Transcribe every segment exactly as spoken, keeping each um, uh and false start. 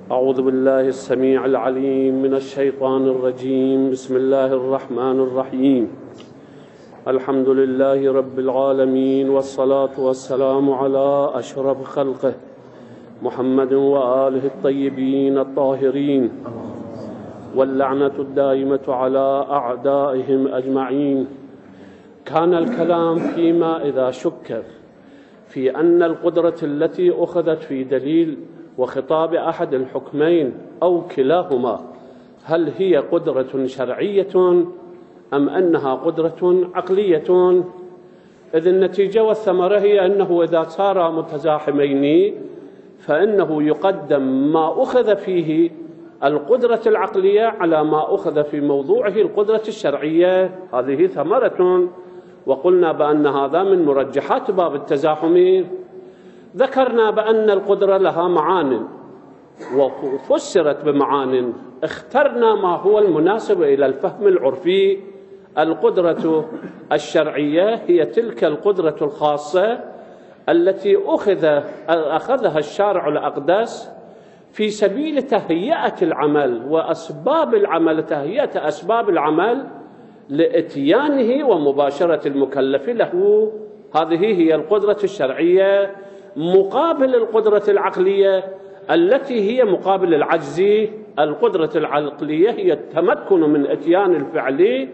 أعوذ بالله السميع العليم من الشيطان الرجيم. بسم الله الرحمن الرحيم. الحمد لله رب العالمين، والصلاة والسلام على أشرف خلقه محمد وآله الطيبين الطاهرين، واللعنة الدائمة على أعدائهم أجمعين. كان الكلام فيما إذا شك في أن القدرة التي أخذت في دليل وخطاب أحد الحكمين أو كلاهما هل هي قدرة شرعية أم أنها قدرة عقلية؟ إذ النتيجة والثمرة هي أنه إذا صار متزاحمين فإنه يقدم ما أخذ فيه القدرة العقلية على ما أخذ في موضوعه القدرة الشرعية. هذه ثمرة، وقلنا بأن هذا من مرجحات باب التزاحم. ذكرنا بأن القدرة لها معان وفسرت بمعان، اخترنا ما هو المناسب إلى الفهم العرفي. القدرة الشرعية هي تلك القدرة الخاصة التي أخذ أخذها الشارع الأقدس في سبيل تهيئة العمل وأسباب العمل، تهيئة أسباب العمل لإتيانه ومباشرة المكلف له. هذه هي القدرة الشرعية، مقابل القدرة العقلية التي هي مقابل العجز. القدرة العقلية هي التمكن من إتيان الفعل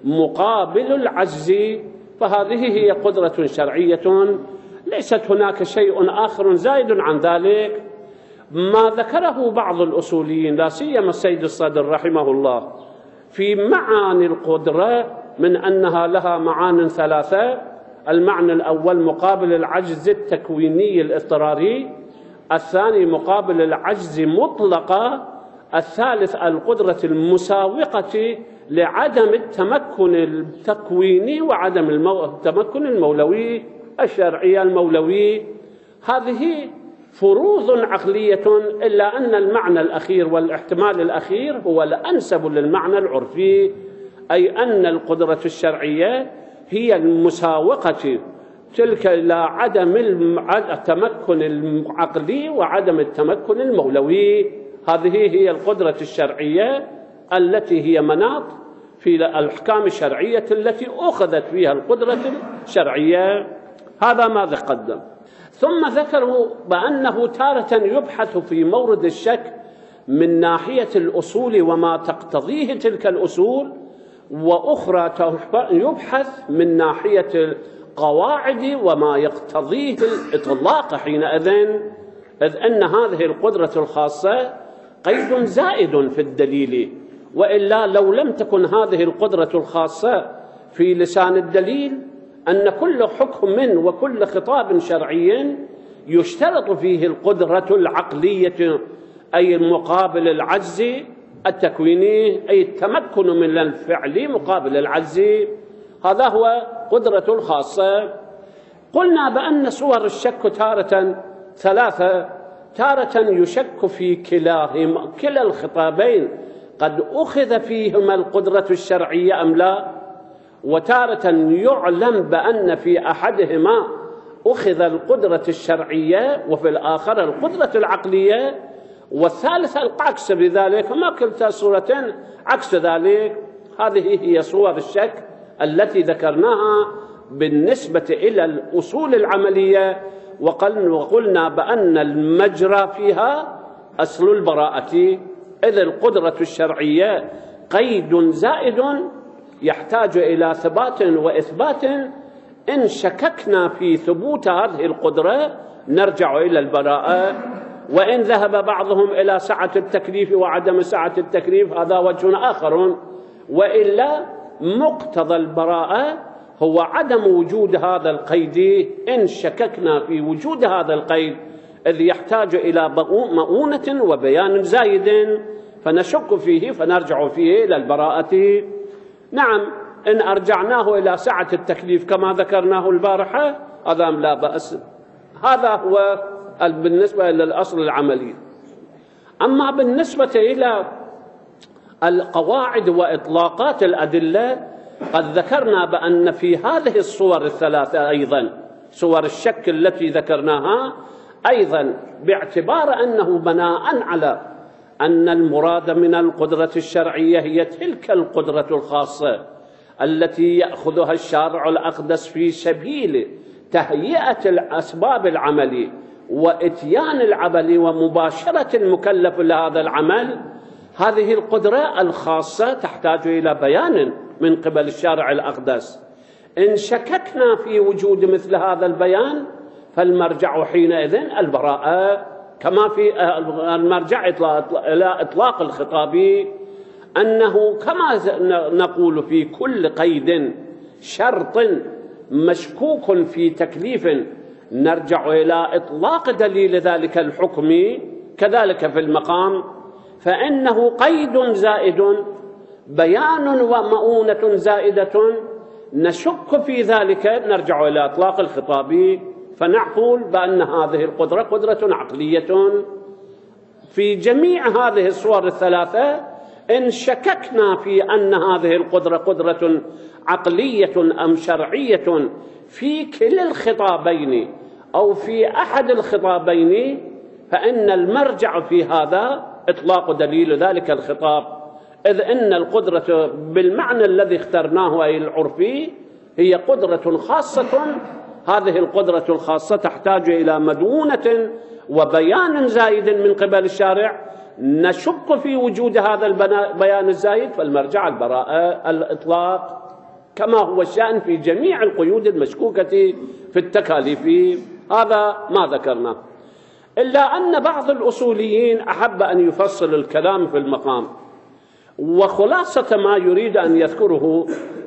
مقابل العجز، فهذه هي قدرة شرعية، ليست هناك شيء آخر زائد عن ذلك. ما ذكره بعض الأصوليين لا سيما السيد الصدر رحمه الله في معاني القدرة من أنها لها معان ثلاثة: المعنى الأول مقابل العجز التكويني الاضطراري، الثاني مقابل العجز مطلقة، الثالث القدرة المساوقة لعدم التمكن التكويني وعدم المو... التمكن المولوي الشرعي المولوي. هذه فروض عقلية، إلا أن المعنى الأخير والاحتمال الأخير هو الأنسب للمعنى العرفي، أي أن القدرة الشرعية هي المساوقة تلك إلى عدم التمكن العقلي وعدم التمكن المولوي. هذه هي القدرة الشرعية التي هي مناط في الأحكام الشرعية التي أخذت فيها القدرة الشرعية. هذا ما قدم. ثم ذكروا بأنه تارة يبحث في مورد الشك من ناحية الأصول وما تقتضيه تلك الأصول، وأخرى يبحث من ناحية القواعد وما يقتضيه الإطلاق حينئذ، إذ أن هذه القدرة الخاصة قيد زائد في الدليل، وإلا لو لم تكن هذه القدرة الخاصة في لسان الدليل أن كل حكم وكل خطاب شرعي يشترط فيه القدرة العقلية، أي مقابل العجز التكويني، أي التمكن من الفعل مقابل العجز. هذا هو قدرة الخاصة. قلنا بأن صور الشك تارة ثلاثة: تارة يشك في كلاهما، كلا الخطابين قد أخذ فيهما القدرة الشرعية أم لا، وتارة يعلم بأن في أحدهما أخذ القدرة الشرعية وفي الآخر القدرة العقلية، والثالث العكس بذلك، ما كلتا صورتين عكس ذلك. هذه هي صور الشك التي ذكرناها بالنسبة إلى الأصول العملية، وقلنا بأن المجرى فيها أصل البراءة، إذ القدرة الشرعية قيد زائد يحتاج إلى ثبات وإثبات. إن شككنا في ثبوت هذه القدرة نرجع إلى البراءة، وإن ذهب بعضهم إلى سعة التكليف وعدم سعة التكليف هذا وجه آخر، وإلا مقتضى البراءة هو عدم وجود هذا القيد إن شككنا في وجود هذا القيد، إذ يحتاج إلى مؤونة وبيان زايد فنشك فيه فنرجع فيه إلى البراءة. نعم، إن أرجعناه إلى سعة التكليف كما ذكرناه البارحة هذا لا بأس. هذا هو بالنسبة إلى الأصل العملي. أما بالنسبة إلى القواعد وإطلاقات الأدلة قد ذكرنا بأن في هذه الصور الثلاثة أيضا صور الشك التي ذكرناها أيضا باعتبار أنه بناء على أن المراد من القدرة الشرعية هي تلك القدرة الخاصة التي يأخذها الشارع الأقدس في سبيل تهيئة أسباب العمل وإتيان العمل ومباشرة المكلف لهذا العمل. هذه القدرة الخاصة تحتاج إلى بيان من قبل الشارع الأقدس. إن شككنا في وجود مثل هذا البيان فالمرجع حينئذ البراءة، كما في المرجع إلى إطلاق الخطاب أنه كما نقول في كل قيد شرط مشكوك في تكليف نرجع إلى إطلاق دليل ذلك الحكم، كذلك في المقام فإنه قيد زائد بيان ومؤونة زائدة نشك في ذلك نرجع إلى إطلاق الخطاب، فنقول بأن هذه القدرة قدرة عقلية في جميع هذه الصور الثلاثة. إن شككنا في أن هذه القدرة قدرة عقلية أم شرعية في كلا الخطابين أو في أحد الخطابين فإن المرجع في هذا إطلاق دليل ذلك الخطاب، إذ إن القدرة بالمعنى الذي اخترناه أي العرفي هي قدرة خاصة. هذه القدرة الخاصة تحتاج إلى مدونة وبيان زائد من قبل الشارع، نشك في وجود هذا البيان الزائد فالمرجع البراءة الإطلاق، كما هو الشأن في جميع القيود المشكوكة في التكاليف. هذا ما ذكرنا، إلا أن بعض الأصوليين أحب أن يفصل الكلام في المقام، وخلاصة ما يريد أن يذكره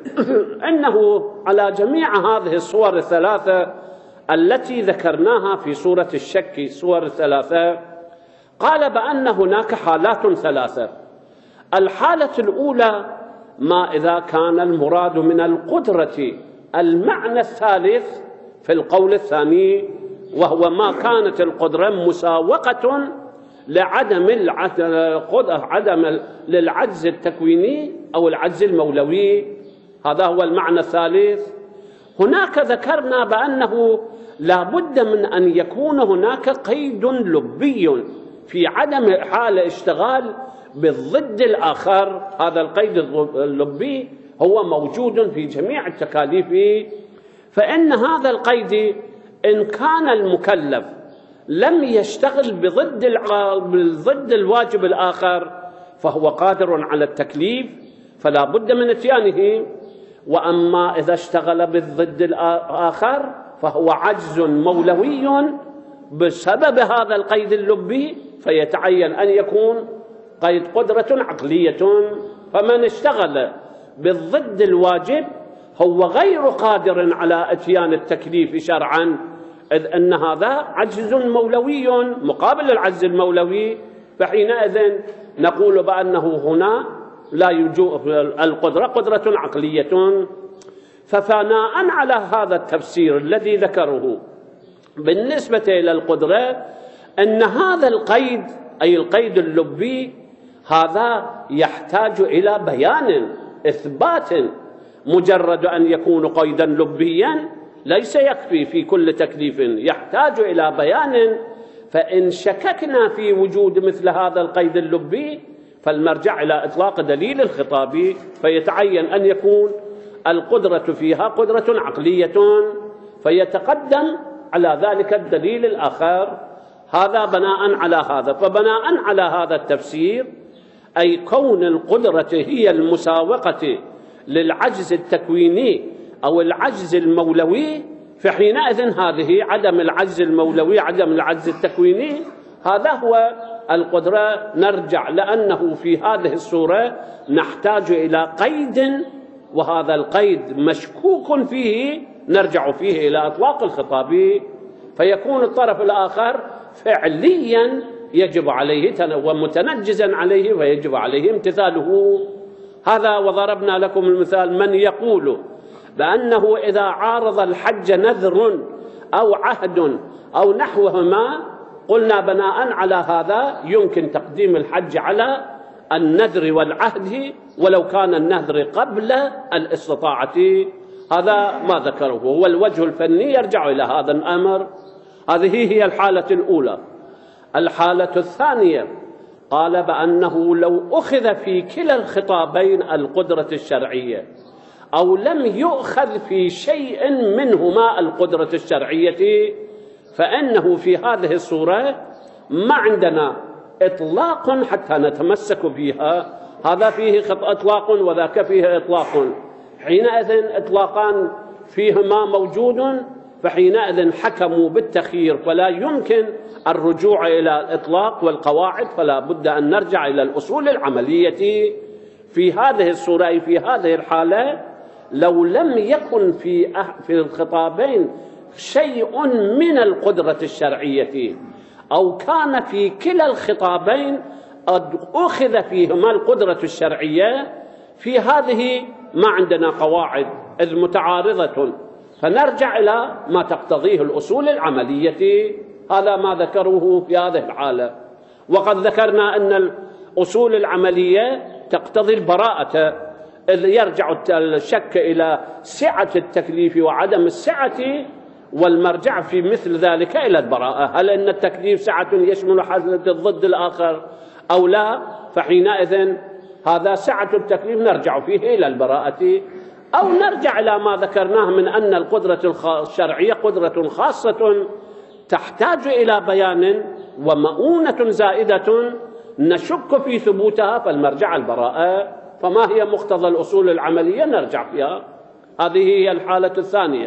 أنه على جميع هذه الصور الثلاثة التي ذكرناها في سورة الشك، صور الثلاثة، قال بأن هناك حالات ثلاثة. الحالة الأولى ما إذا كان المراد من القدرة المعنى الثالث في القول الثاني، وهو ما كانت القدرة مساوقة لعدم عدم للعجز التكويني أو العجز المولوي، هذا هو المعنى الثالث. هناك ذكرنا بأنه لا بد من أن يكون هناك قيد لبي في عدم حال اشتغال بالضد الآخر. هذا القيد اللبي هو موجود في جميع التكاليف، فإن هذا القيد إن كان المكلف لم يشتغل بضد بالضد الواجب الآخر فهو قادر على التكليف فلا بد من اتيانه، وأما إذا اشتغل بالضد الآخر فهو عجز مولوي بسبب هذا القيد اللبي، فيتعين أن يكون قيد قدرة عقلية. فمن اشتغل بالضد الواجب هو غير قادر على اتيان التكليف شرعا، إذ أن هذا عجز مولوي مقابل العجز المولوي، فحينئذ نقول بأنه هنا لا يوجد القدرة قدرة عقلية. فثناء على هذا التفسير الذي ذكره بالنسبة إلى القدرة أن هذا القيد أي القيد اللبي هذا يحتاج إلى بيان إثبات، مجرد أن يكون قيدا لبيا ليس يكفي في كل تكليف، يحتاج إلى بيان. فإن شككنا في وجود مثل هذا القيد اللبي فالمرجع إلى إطلاق دليل الخطاب، فيتعين أن يكون القدرة فيها قدرة عقلية، فيتقدم على ذلك الدليل الآخر. هذا بناء على هذا. فبناء على هذا التفسير أي كون القدرة هي المساوقة للعجز التكويني أو العجز المولوي، فحينئذ هذه عدم العجز المولوي عدم العجز التكويني هذا هو القدرة. نرجع لأنه في هذه الصورة نحتاج إلى قيد، وهذا القيد مشكوك فيه، نرجع فيه إلى إطلاق الخطاب، فيكون الطرف الآخر فعليا يجب عليه ومتنجزا عليه ويجب عليه امتثاله. هذا وضربنا لكم المثال من يقول بأنه إذا عارض الحج نذر أو عهد أو نحوهما قلنا بناء على هذا يمكن تقديم الحج على النذر والعهد ولو كان النذر قبل الاستطاعة. هذا ما ذكره، والوجه الفني يرجع إلى هذا الأمر. هذه هي الحالة الأولى. الحالة الثانية قال بأنه لو أخذ في كلا الخطابين القدرة الشرعية أو لم يؤخذ في شيء منهما القدرة الشرعية فإنه في هذه الصورة ما عندنا إطلاق حتى نتمسك فيها، هذا فيه إطلاق وذاك فيه إطلاق، حينئذ إطلاقان فيهما موجود، فحينئذ حكموا بالتخيير، فلا يمكن الرجوع إلى الإطلاق والقواعد، فلا بد أن نرجع إلى الأصول العملية في هذه الصورة. في هذه الحالة لو لم يكن في في الخطابين شيء من القدرة الشرعية أو كان في كلا الخطابين أخذ فيهما القدرة الشرعية، في هذه ما عندنا قواعد إذ متعارضة، فنرجع إلى ما تقتضيه الأصول العملية. هذا ما ذكروه في هذه الحالة. وقد ذكرنا أن الأصول العملية تقتضي البراءة، إذ يرجع الشك إلى سعة التكليف وعدم السعة، والمرجع في مثل ذلك إلى البراءة. هل أن التكليف سعة يشمل حالة الضد الآخر أو لا؟ فحينئذ هذا سعة التكليف نرجع فيه إلى البراءة، أو نرجع إلى ما ذكرناه من أن القدرة الشرعية قدرة خاصة تحتاج إلى بيان ومؤونة زائدة نشك في ثبوتها، فالمرجع البراءة. فما هي مقتضى الأصول العملية نرجع فيها. هذه هي الحالة الثانية.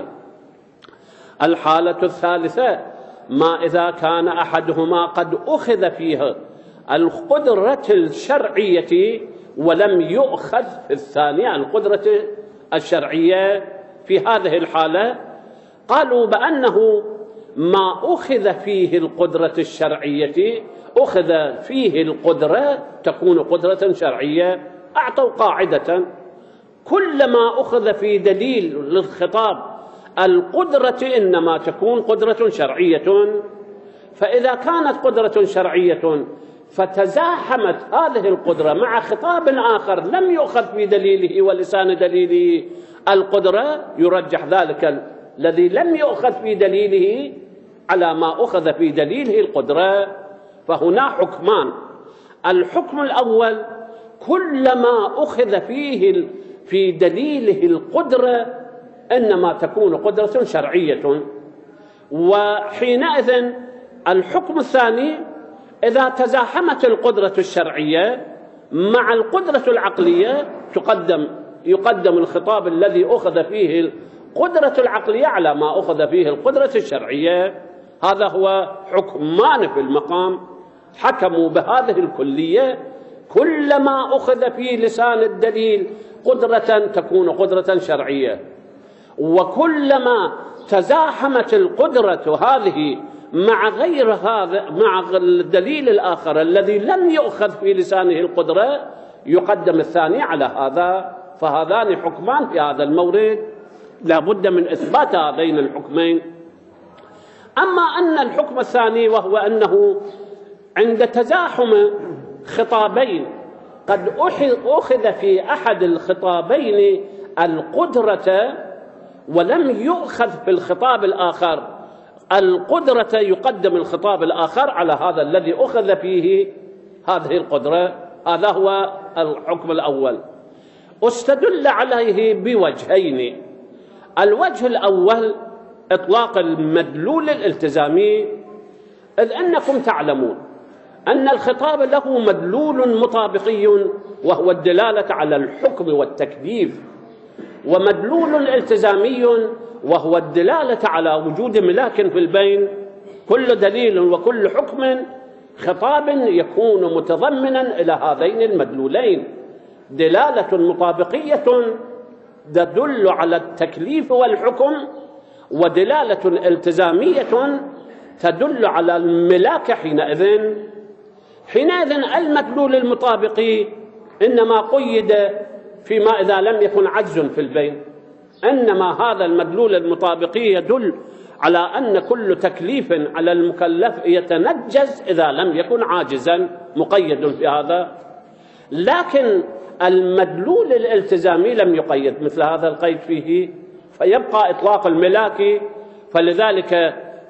الحالة الثالثة ما إذا كان أحدهما قد أخذ فيها القدرة الشرعية ولم يؤخذ في الثانية القدرة الشرعية. في هذه الحالة قالوا بأنه ما أخذ فيه القدرة الشرعية أخذ فيه القدرة تكون قدرة شرعية. أعطوا قاعدة: كلما أخذ في دليل للخطاب القدرة إنما تكون قدرة شرعية. فإذا كانت قدرة شرعية فتزاحمت هذه القدرة مع خطاب آخر لم يؤخذ في دليله ولسان دليله القدرة، يرجح ذلك الذي لم يؤخذ في دليله على ما أخذ في دليله القدرة. فهنا حكمان: الحكم الأول كلما أخذ فيه في دليله القدرة إنما تكون قدرة شرعية. وحينئذ الحكم الثاني إذا تزاحمت القدرة الشرعية مع القدرة العقلية تقدم يقدم الخطاب الذي أخذ فيه القدرة العقلية على ما أخذ فيه القدرة الشرعية. هذا هو حكمان في المقام، حكموا بهذه الكلية: كلما أخذ في لسان الدليل قدرة تكون قدرة شرعية، وكلما تزاحمت القدرة هذه مع غير هذا مع الدليل الآخر الذي لم يؤخذ في لسانه القدرة يقدم الثاني على هذا. فهذان حكمان في هذا المورد لا بد من إثبات هذين الحكمين. أما أن الحكم الثاني وهو أنه عند تزاحم خطابين قد أخذ في أحد الخطابين القدرة ولم يؤخذ في الخطاب الآخر القدرة، يقدم الخطاب الآخر على هذا الذي أخذ فيه هذه القدرة. هذا هو الحكم الأول. استدل عليه بوجهين: الوجه الأول إطلاق المدلول الالتزامي، إذ أنكم تعلمون أن الخطاب له مدلول مطابقي وهو الدلالة على الحكم والتكليف، ومدلول التزامي وهو الدلالة على وجود ملاك في البين. كل دليل وكل حكم خطاب يكون متضمنا إلى هذين المدلولين: دلالة مطابقية تدل على التكليف والحكم، ودلالة التزامية تدل على الملاك. حينئذ حينئذ المدلول المطابقي إنما قيد فيما إذا لم يكن عجز في البين، إنما هذا المدلول المطابقي يدل على أن كل تكليف على المكلف يتنجز إذا لم يكن عاجزا، مقيد في هذا. لكن المدلول الالتزامي لم يقيد مثل هذا القيد فيه، فيبقى إطلاق الملاك. فلذلك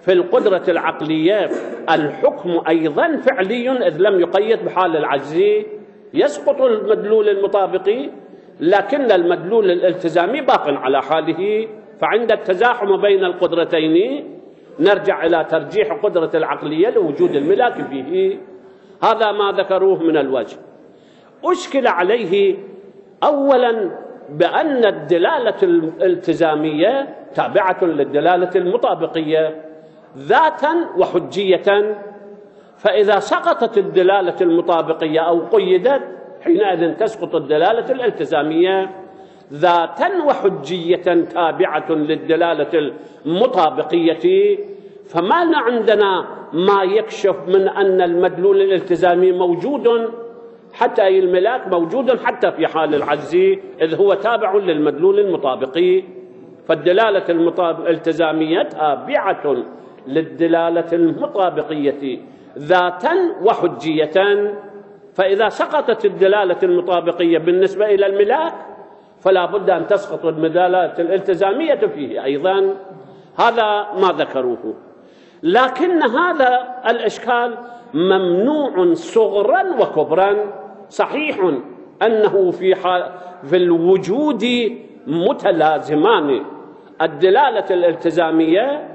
في القدرة العقلية الحكم أيضا فعلي إذ لم يقيد بحال العجز يسقط المدلول المطابقي، لكن المدلول الالتزامي باق على حاله. فعند التزاحم بين القدرتين نرجع إلى ترجيح قدرة العقلية لوجود الملاك فيه. هذا ما ذكروه من الوجه. أشكل عليه أولا بأن الدلالة الالتزامية تابعة للدلالة المطابقية ذاتا وحجية، فإذا سقطت الدلالة المطابقية أو قيدت حينئذ تسقط الدلالة الالتزامية ذاتا وحجية تابعة للدلالة المطابقية. فما عندنا ما يكشف من أن المدلول الالتزامي موجود حتى أي الملاك موجود حتى في حال العجز إذ هو تابع للمدلول المطابقي. فالدلالة الالتزامية تابعة للدلالة المطابقية ذاتا وحجية، فإذا سقطت الدلالة المطابقية بالنسبة إلى الملاك فلا بد أن تسقط الدلالة الالتزامية فيه أيضا. هذا ما ذكروه. لكن هذا الإشكال ممنوع صغرا وكبرا. صحيح أنه في, في الوجود متلازمان، الدلالة الالتزامية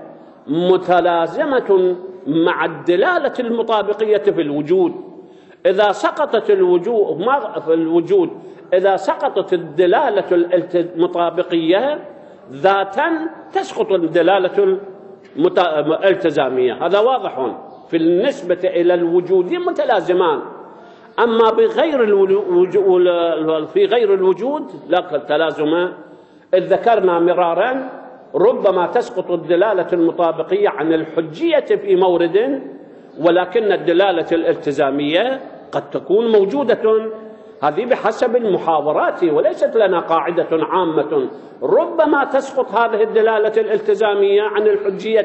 متلازمة مع الدلالة المطابقية في الوجود. إذا سقطت الوجود في الوجود إذا سقطت الدلالة المطابقية ذاتا تسقط الدلالة الالتزامية. هذا واضح. في النسبة إلى الوجود متلازمان، أما بغير الوجود في غير الوجود لا تلازم. إذ ذكرنا مرارا ربما تسقط الدلالة المطابقية عن الحجية في مورد، ولكن الدلالة الالتزامية قد تكون موجودة. هذه بحسب المحاورات وليست لنا قاعدة عامة. ربما تسقط هذه الدلالة الالتزامية عن الحجية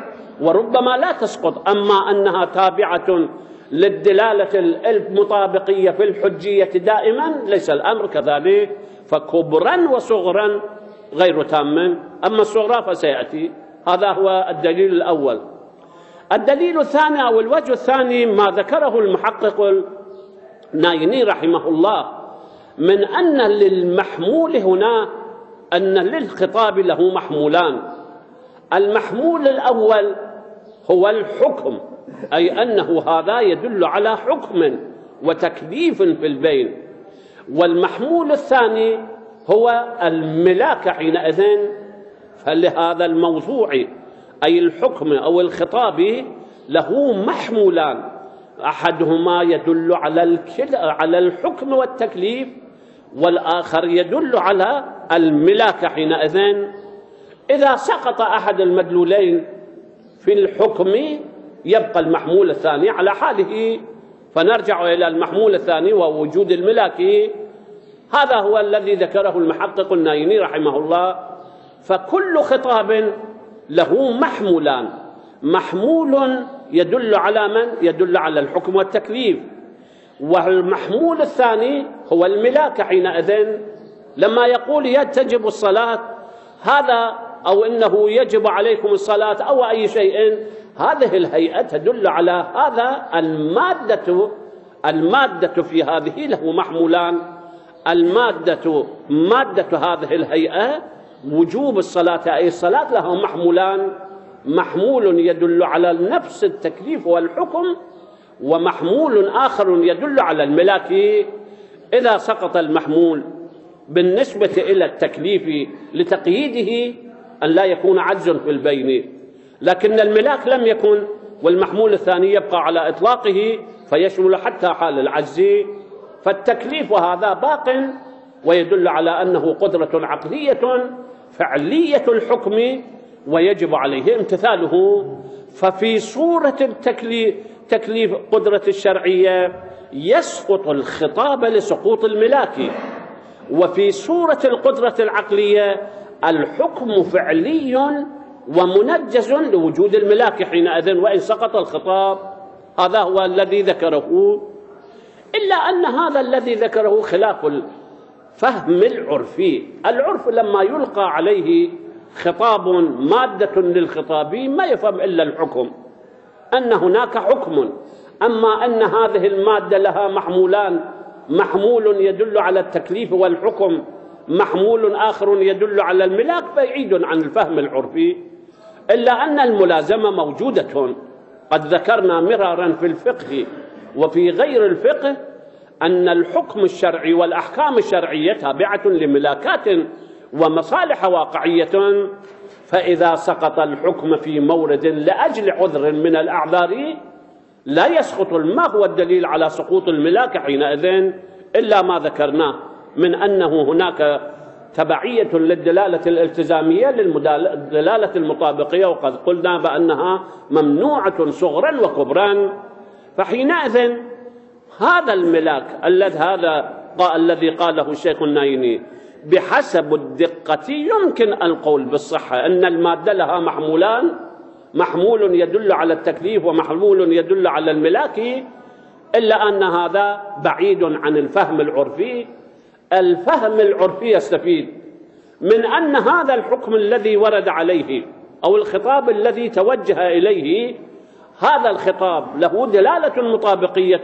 وربما لا تسقط، أما أنها تابعة للدلالة المطابقية في الحجية دائما ليس الأمر كذلك. فكبرا وصغرا غير تام، أما الصغرى فسيأتي. هذا هو الدليل الأول. الدليل الثاني أو الوجه الثاني ما ذكره المحقق النايني رحمه الله من أن للمحمول هنا أن للخطاب له محمولان. المحمول الأول هو الحكم، أي أنه هذا يدل على حكم وتكليف في البين. والمحمول الثاني هو الملاك حينئذ. فلهذا الموضوع أي الحكم أو الخطاب له محمولان، أحدهما يدل على على الحكم والتكليف، والآخر يدل على الملاك حينئذ. إذا سقط أحد المدلولين في الحكم يبقى المحمول الثاني على حاله، فنرجع إلى المحمول الثاني ووجود الملاك. هذا هو الذي ذكره المحقق النايني رحمه الله. فكل خطاب له محمولان، محمول يدل على من؟ يدل على الحكم والتكليف، والمحمول الثاني هو الملاك حينئذ. لما يقول يجب الصلاة هذا أو إنه يجب عليكم الصلاة أو أي شيء، هذه الهيئة تدل على هذا. المادة المادة في هذه له محمولان. المادة مادة هذه الهيئة وجوب الصلاة، أي الصلاة له محمولان، محمول يدل على نفس التكليف والحكم، ومحمول آخر يدل على الملاك. إذا سقط المحمول بالنسبة إلى التكليف لتقييده أن لا يكون عجز في البين، لكن الملاك لم يكن، والمحمول الثاني يبقى على إطلاقه فيشمل حتى حال العجز. فالتكليف هذا باق ويدل على أنه قدرة عقلية فعلية الحكم ويجب عليه امتثاله. ففي صورة التكليف تكليف قدرة الشرعية يسقط الخطاب لسقوط الملاك، وفي صورة القدرة العقلية الحكم فعلي ومنجز لوجود الملاك حينئذ وإن سقط الخطاب. هذا هو الذي ذكره، إلا أن هذا الذي ذكره خلاف الفهم العرفي. العرف لما يلقى عليه خطاب مادة للخطاب ما يفهم إلا الحكم، أن هناك حكم. أما أن هذه المادة لها محمولان، محمول يدل على التكليف والحكم، محمول آخر يدل على الملاك، بعيد عن الفهم العرفي. إلا أن الملازمة موجودة، قد ذكرنا مرارا في الفقه وفي غير الفقه أن الحكم الشرعي والأحكام الشرعية تابعة لملاكات ومصالح واقعية، فإذا سقط الحكم في مورد لأجل عذر من الأعذار لا يسقط. ما هو الدليل على سقوط الملاك حينئذ إلا ما ذكرناه من أنه هناك تبعية للدلالة الالتزامية للدلالة المطابقية، وقد قلنا بأنها ممنوعة صغرا وكبرا. فحينئذ هذا الملاك الذي هذا الذي قاله الشيخ النايني بحسب الدقة يمكن القول بالصحة أن المادة لها محمولان، محمول يدل على التكليف ومحمول يدل على الملاك، إلا أن هذا بعيد عن الفهم العرفي. الفهم العرفي يستفيد من أن هذا الحكم الذي ورد عليه أو الخطاب الذي توجه إليه، هذا الخطاب له دلالة مطابقية.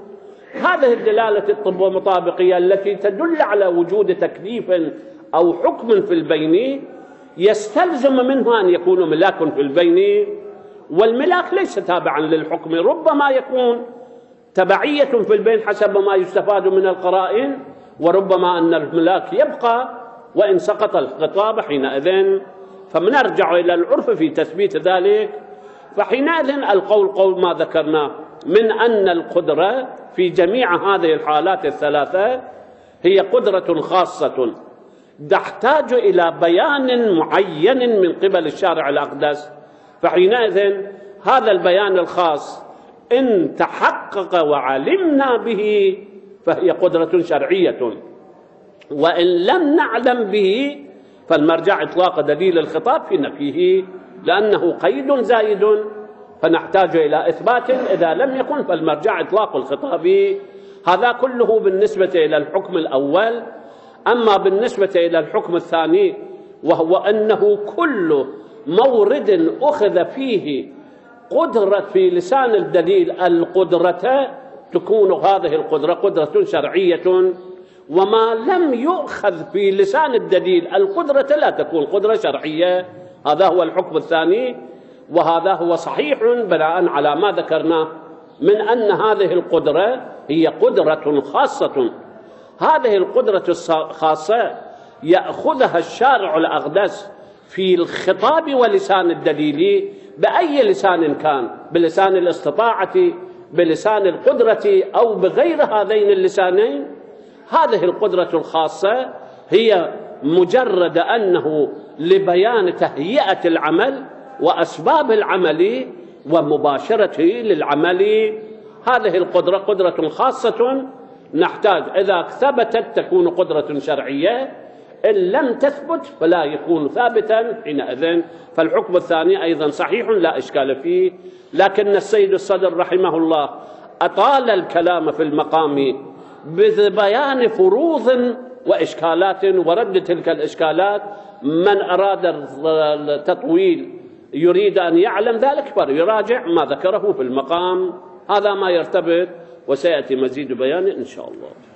هذه الدلالة المطابقية التي تدل على وجود تكليف أو حكم في البين يستلزم منه أن يكون ملاك في البين، والملاك ليس تابعا للحكم، ربما يكون تبعية في البين حسب ما يستفاد من القرائن، وربما أن الملاك يبقى وإن سقط الخطاب حينئذ. فمنرجع إلى العرف في تثبيت ذلك. فحينئذ القول قول ما ذكرناه من أن القدرة في جميع هذه الحالات الثلاثة هي قدرة خاصة تحتاج إلى بيان معين من قبل الشارع الأقدس. فحينئذ هذا البيان الخاص إن تحقق وعلمنا به فهي قدرة شرعية، وإن لم نعلم به فالمرجع إطلاق دليل الخطاب في نفيه، لأنه قيد زائد فنحتاج إلى إثبات، إذا لم يكن فالمرجع إطلاق الخطاب. هذا كله بالنسبة إلى الحكم الأول. أما بالنسبة إلى الحكم الثاني وهو أنه كل مورد أخذ فيه قدرة في لسان الدليل القدرة تكون هذه القدرة قدرة شرعية، وما لم يؤخذ في لسان الدليل القدرة لا تكون قدرة شرعية. هذا هو الحكم الثاني، وهذا هو صحيح بناء على ما ذكرناه من أن هذه القدرة هي قدرة خاصة. هذه القدرة الخاصة يأخذها الشارع الأقدس في الخطاب ولسان الدليل بأي لسان كان، بلسان الاستطاعة، بلسان القدرة، أو بغير هذين اللسانين. هذه القدرة الخاصة هي مجرد أنه لبيان تهيئة العمل وأسباب العمل ومباشرته للعمل. هذه القدرة قدرة خاصة نحتاج إذا ثبتت تكون قدرة شرعية، إن لم تثبت فلا يكون ثابتا حينئذ. فالحكم الثاني أيضا صحيح لا إشكال فيه، لكن السيد الصدر رحمه الله أطال الكلام في المقام ببيان فروض وإشكالات ورد تلك الإشكالات. من أراد التطويل يريد أن يعلم ذلك فليراجع ما ذكره في المقام. هذا ما يرتبط، وسيأتي مزيد بيان إن شاء الله.